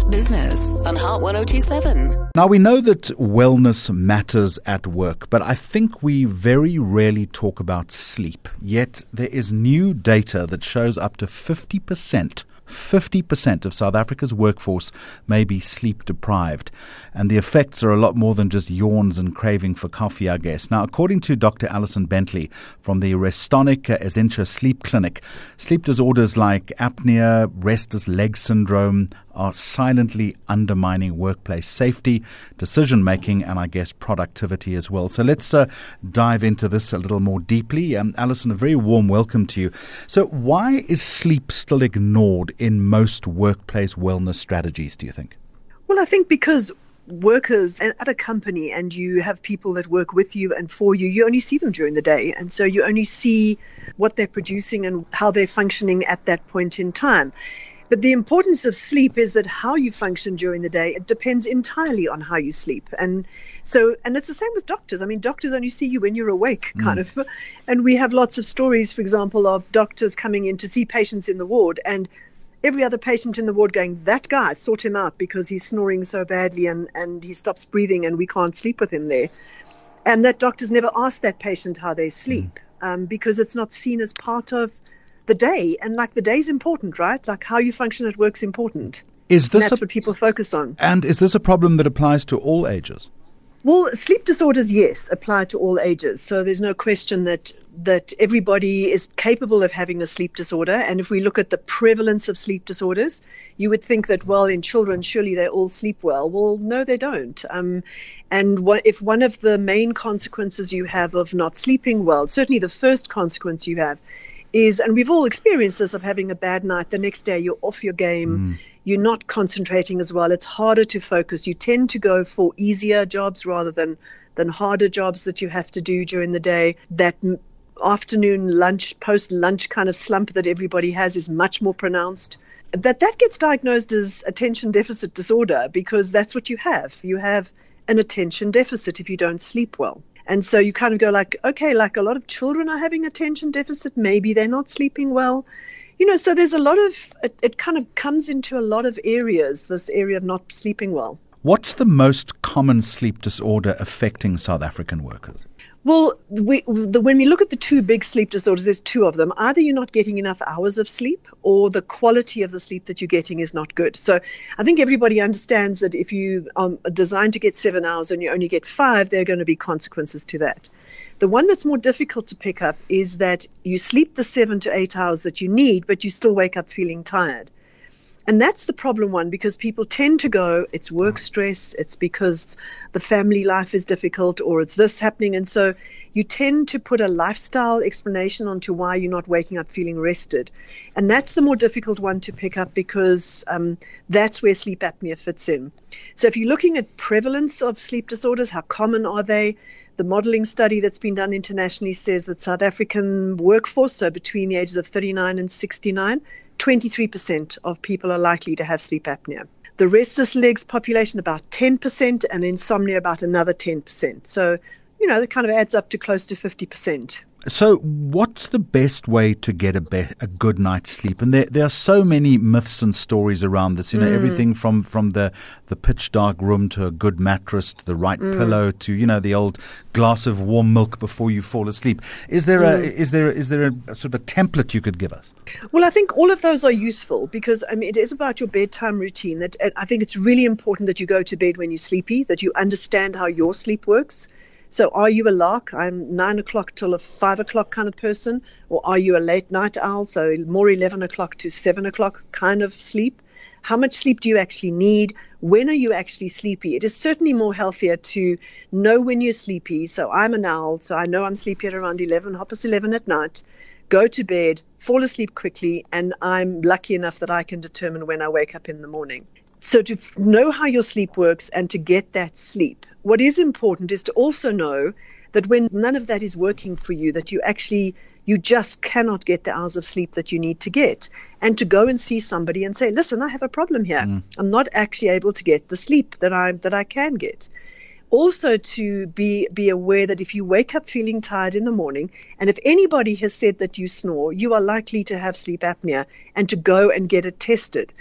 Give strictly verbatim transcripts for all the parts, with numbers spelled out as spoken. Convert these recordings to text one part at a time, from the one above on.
Business on Heart one oh two seven. Now, we know that wellness matters at work, but I think we very rarely talk about sleep. Yet there is new data that shows up to fifty percent fifty percent of South Africa's workforce may be sleep deprived. And the effects are a lot more than just yawns and craving for coffee, I guess. Now, according to Doctor Alison Bentley from the Restonic Essentia Sleep Clinic, sleep disorders like apnea, restless leg syndrome are silently undermining workplace safety, decision-making, and I guess productivity as well. So let's uh, dive into this a little more deeply. Um, Alison, a very warm welcome to you. So why is sleep still ignored in most workplace wellness strategies, do you think? Well, I think because workers at a company and you have people that work with you and for you, you only see them during the day. And so you only see what they're producing and how they're functioning at that point in time. But the importance of sleep is that how you function during the day, it depends entirely on how you sleep. And so, and it's the same with doctors. I mean, doctors only see you when you're awake, kind mm. of. And we have lots of stories, for example, of doctors coming in to see patients in the ward and every other patient in the ward going, that guy, sort him out because he's snoring so badly and, and he stops breathing and we can't sleep with him there. And that doctors never ask that patient how they sleep mm. um, because it's not seen as part of the day. And like the day's important, right? Like how you function at work's important. Is this and that's a, what people focus on. And is this a problem that applies to all ages? Well, sleep disorders, yes, apply to all ages. So there's no question that that everybody is capable of having a sleep disorder. And if we look at the prevalence of sleep disorders, you would think that, well, in children, surely they all sleep well. Well, no, they don't. Um, and what, if one of the main consequences you have of not sleeping well, certainly the first consequence you have is, and we've all experienced this, of having a bad night, the next day you're off your game, mm. you're not concentrating as well, it's harder to focus. You tend to go for easier jobs rather than, than harder jobs that you have to do during the day. That m- afternoon lunch, post-lunch kind of slump that everybody has is much more pronounced. That that gets diagnosed as attention deficit disorder because that's what you have. You have an attention deficit if you don't sleep well. And so you kind of go like, okay, like a lot of children are having attention deficit. Maybe they're not sleeping well. You know, so there's a lot of, it, it kind of comes into a lot of areas, this area of not sleeping well. What's the most common sleep disorder affecting South African workers? Well, we, the, when we look at the two big sleep disorders, there's two of them. Either you're not getting enough hours of sleep or the quality of the sleep that you're getting is not good. So I think everybody understands that if you are designed to get seven hours and you only get five, there are going to be consequences to that. The one that's more difficult to pick up is that you sleep the seven to eight hours that you need, but you still wake up feeling tired. And that's the problem one, because people tend to go, it's work stress, it's because the family life is difficult, or it's this happening. And so you tend to put a lifestyle explanation onto why you're not waking up feeling rested. And that's the more difficult one to pick up because um, that's where sleep apnea fits in. So if you're looking at prevalence of sleep disorders, how common are they? The modeling study that's been done internationally says that South African workforce, so between the ages of thirty-nine and sixty-nine, twenty-three percent of people are likely to have sleep apnea. The restless legs population, about ten percent, and insomnia, about another ten percent. So, you know, that kind of adds up to close to fifty percent. So what's the best way to get a, be- a good night's sleep? And there there are so many myths and stories around this, you know, mm. everything from, from the, the pitch dark room to a good mattress to the right mm. pillow to, you know, the old glass of warm milk before you fall asleep. Is there mm. a is there is there a, a sort of a template you could give us? Well, I think all of those are useful because, I mean, it is about your bedtime routine. That I think it's really important that you go to bed when you're sleepy, that you understand how your sleep works. So are you a lark? I'm nine o'clock till a five o'clock kind of person, or are you a late night owl? So more eleven o'clock to seven o'clock kind of sleep. How much sleep do you actually need? When are you actually sleepy? It is certainly more healthier to know when you're sleepy. So I'm an owl, so I know I'm sleepy at around eleven, half past eleven at night. Go to bed, fall asleep quickly, and I'm lucky enough that I can determine when I wake up in the morning. So to know how your sleep works and to get that sleep, what is important is to also know that when none of that is working for you, that you actually, you just cannot get the hours of sleep that you need to get, and to go and see somebody and say, listen, I have a problem here. Mm. I'm not actually able to get the sleep that I that I can get. Also to be be aware that if you wake up feeling tired in the morning, and if anybody has said that you snore, you are likely to have sleep apnea, and to go and get it tested.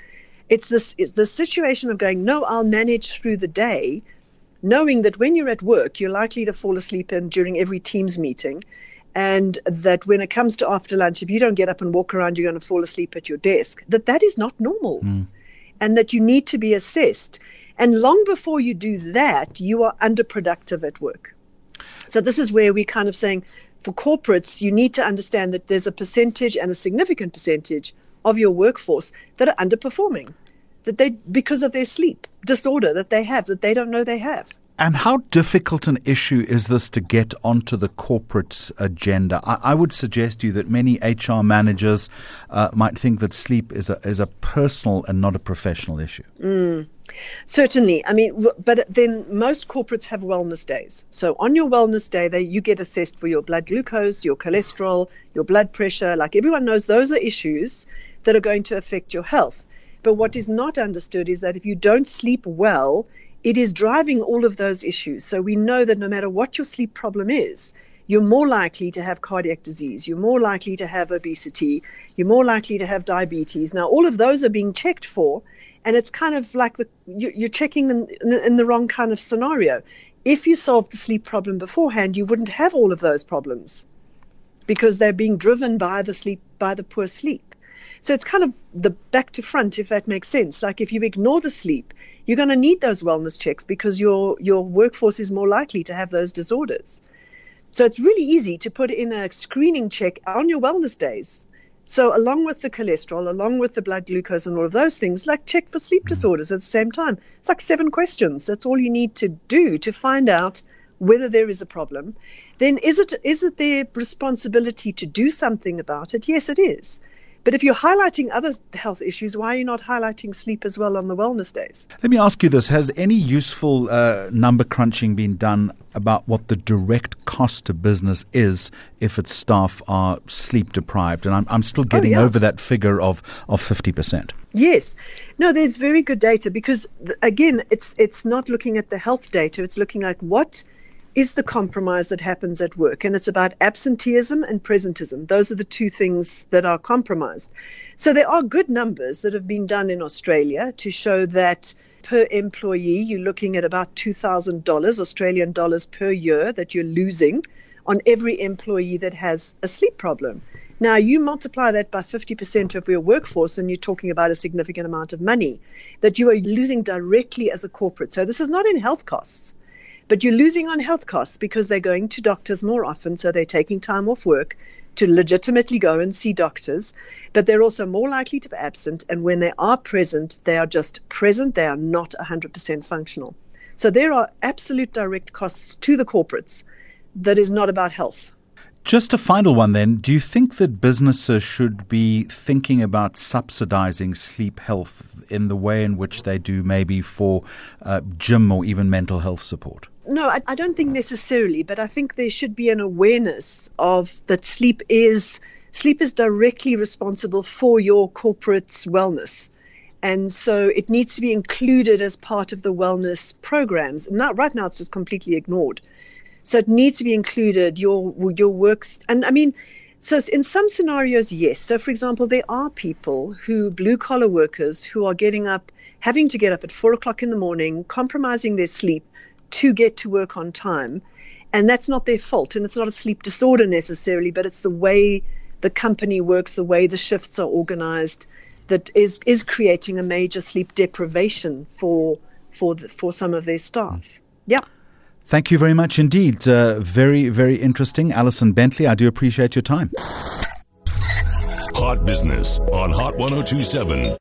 It's this it's the situation of going, no, I'll manage through the day, knowing that when you're at work, you're likely to fall asleep in during every Teams meeting, and that when it comes to after lunch, if you don't get up and walk around, you're going to fall asleep at your desk, that that is not normal, mm. and that you need to be assessed. And long before you do that, you are underproductive at work. So this is where we're kind of saying, for corporates, you need to understand that there's a percentage, and a significant percentage, of your workforce that are underperforming, that they because of their sleep disorder that they have, that they don't know they have. And how difficult an issue is this to get onto the corporate agenda? I, I would suggest to you that many H R managers uh, might think that sleep is a is a personal and not a professional issue. Mm. Certainly. I mean, but then most corporates have wellness days. So on your wellness day, they, you get assessed for your blood glucose, your cholesterol, your blood pressure. Like everyone knows, those are issues that are going to affect your health. But what is not understood is that if you don't sleep well, it is driving all of those issues. So we know that no matter what your sleep problem is, you're more likely to have cardiac disease, you're more likely to have obesity, you're more likely to have diabetes. Now, all of those are being checked for, and it's kind of like the, you're checking them in the wrong kind of scenario. If you solved the sleep problem beforehand, you wouldn't have all of those problems because they're being driven by the sleep, by the poor sleep. So it's kind of the back to front, if that makes sense. Like if you ignore the sleep, you're going to need those wellness checks because your your workforce is more likely to have those disorders. So it's really easy to put in a screening check on your wellness days. So along with the cholesterol, along with the blood glucose and all of those things, like check for sleep disorders at the same time. It's like seven questions. That's all you need to do to find out whether there is a problem. Then is it is it their responsibility to do something about it? Yes, it is. But if you're highlighting other health issues, why are you not highlighting sleep as well on the wellness days? Let me ask you this. Has any useful uh, number crunching been done about what the direct cost to business is if its staff are sleep deprived? And I'm, I'm still getting oh, yeah. over that figure of, of fifty percent. Yes. No, there's very good data because, again, it's it's not looking at the health data. It's looking like what is the compromise that happens at work. And it's about absenteeism and presentism. Those are the two things that are compromised. So there are good numbers that have been done in Australia to show that per employee, you're looking at about two thousand dollars, Australian dollars per year that you're losing on every employee that has a sleep problem. Now, you multiply that by fifty percent of your workforce, and you're talking about a significant amount of money that you are losing directly as a corporate. So this is not in health costs. But you're losing on health costs because they're going to doctors more often, so they're taking time off work to legitimately go and see doctors. But they're also more likely to be absent, and when they are present, they are just present. They are not one hundred percent functional. So there are absolute direct costs to the corporates that is not about health. Just a final one then. Do you think that businesses should be thinking about subsidizing sleep health in the way in which they do maybe for uh, gym or even mental health support? No, I, I don't think necessarily, but I think there should be an awareness of that sleep is sleep is directly responsible for your corporate's wellness. And so it needs to be included as part of the wellness programs. Now, right now, it's just completely ignored. So it needs to be included, your your works. And I mean, so in some scenarios, yes. So, for example, there are people who, blue-collar workers, who are getting up, having to get up at four o'clock in the morning, compromising their sleep to get to work on time. And that's not their fault. And it's not a sleep disorder necessarily, but it's the way the company works, the way the shifts are organized, that is, is creating a major sleep deprivation for for the, for some of their staff. Yeah. Thank you very much indeed. Uh, very, very interesting. Alison Bentley, I do appreciate your time. Hot Business on Hot one oh two point seven.